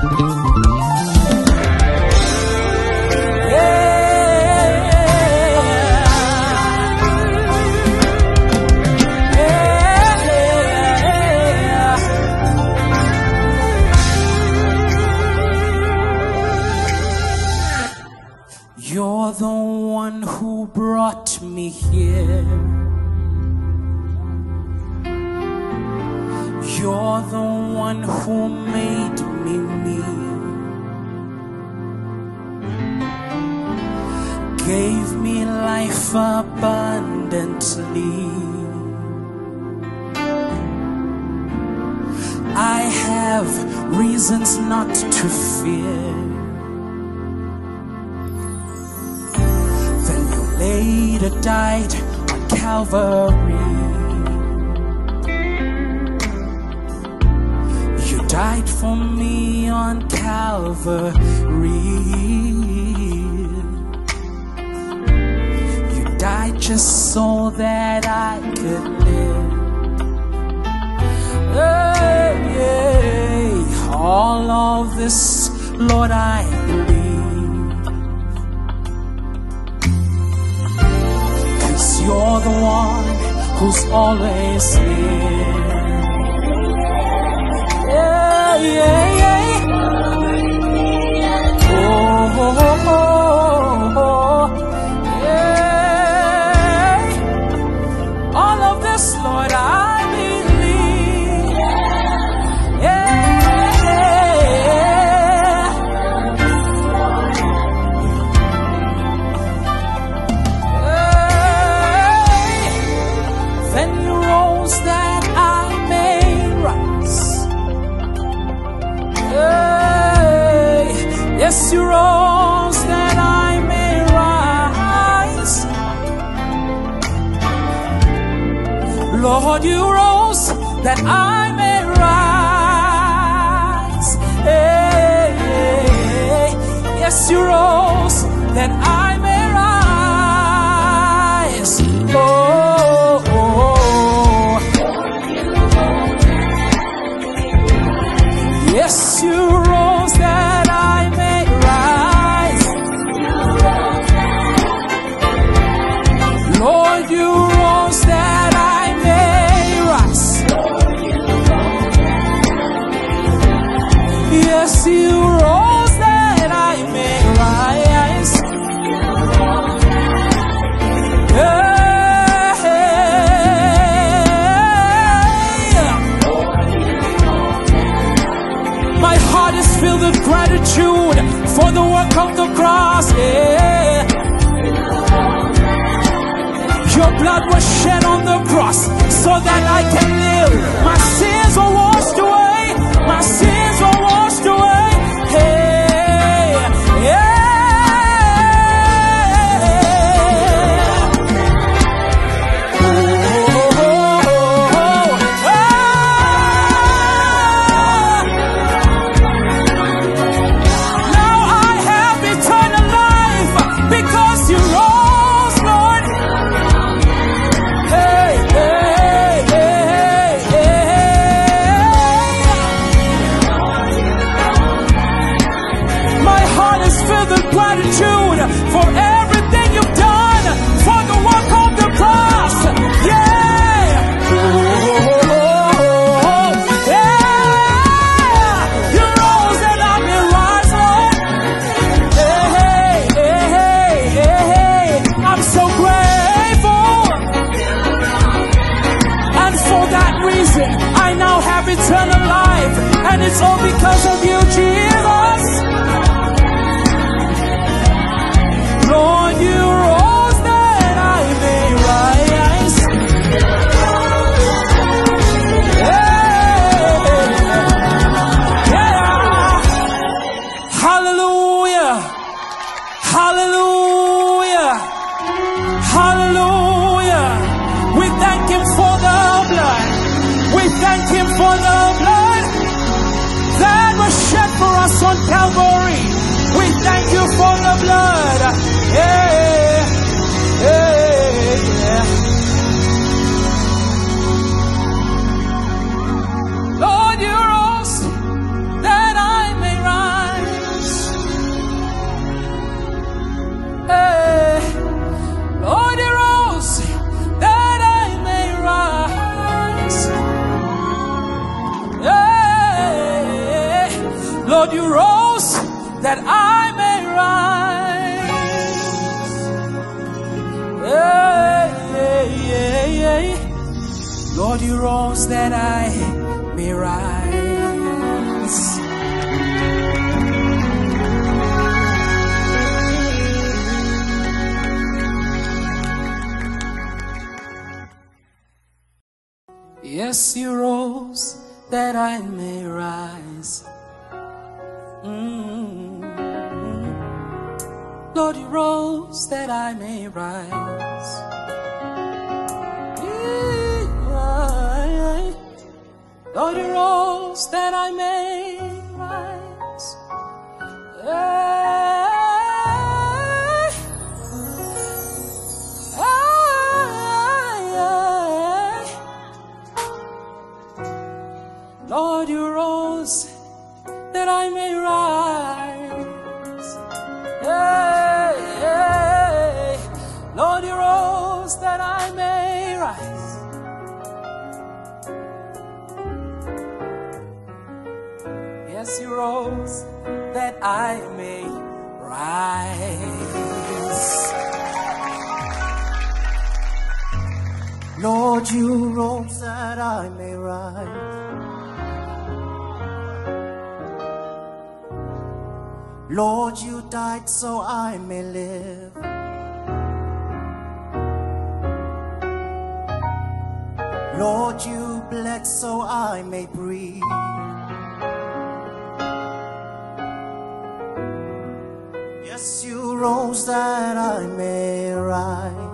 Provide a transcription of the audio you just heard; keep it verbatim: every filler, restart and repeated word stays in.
You're the one who brought me here. You're the one who made me me. Gave me life abundantly. I have reasons not to fear. Later died on Calvary. You died for me on Calvary. You died just so that I could live. Oh, yeah. All of this, Lord, I believe. You're the one who's always near. Yeah, yeah, yeah. Oh, oh, oh, oh, yeah. All of this, Lord, I believe. Yeah, that I may rise. Hey, yes, you rose that I may rise. Lord, you rose that I may rise. Hey, yes, you rose that I may rise. Oh. Yes, you rose that I may rise. Lord, you rose that I may rise. Yes, you rose that I may rise. Yeah. My heart is filled with gratitude for the work of the cross, yeah. Your blood was shed on the cross so that I can live. My sins were washed away. My sins were washed away. Hey, yeah. Gratitude for everything you've done for the work of the cross. Yeah. Oh, yeah. You rose and I may rise, Lord. Hey, hey, hey, hey, hey. I'm so grateful. And for that reason, I now have eternal life. And it's all because of you, Jesus. Lord, you rose that I may rise. Yeah. Yeah. Hallelujah. Hallelujah. Hallelujah. We thank him for the blood. We thank him for the blood that was shed for us Lord, you rose that I may rise. Hey, hey, hey, hey. Lord, you rose that I may rise. Yes, you rose that I may rise. Mm-hmm. Lord, you rose that I may rise. Lord, you rose that I may rise. Hey, hey, hey. Lord, you rose that I may rise. Hey, hey. Lord, you rose that I may rise. Yes, you rose that I may rise. Lord, you rose that I may rise. Lord, you died so I may live. Lord, you bled so I may breathe. Yes, you rose that I may rise.